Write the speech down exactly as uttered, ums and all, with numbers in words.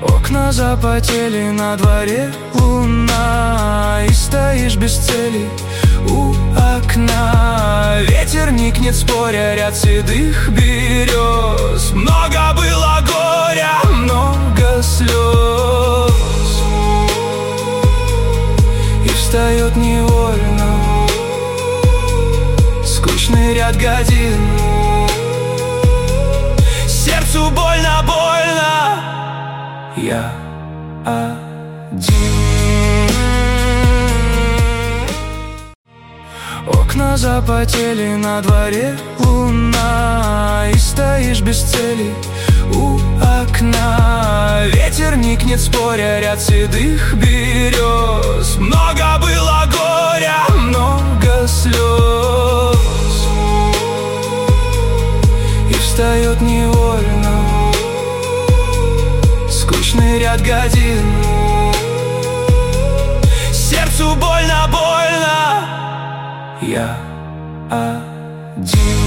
Окна запотели, на дворе луна, и стоишь без цели у окна. Ветер никнет, споря, ряд седых берез. Много было горя, много слез, и встает невольно скучный ряд годин. Сердцу больно, больно, я один. Окна запотели, на дворе луна, и стоишь без цели у окна. Ветер никнет, споря, ряд седых берез. Много было горя, много слез, и встает невольно скучный ряд годин. Сердцу больно, больно, я один.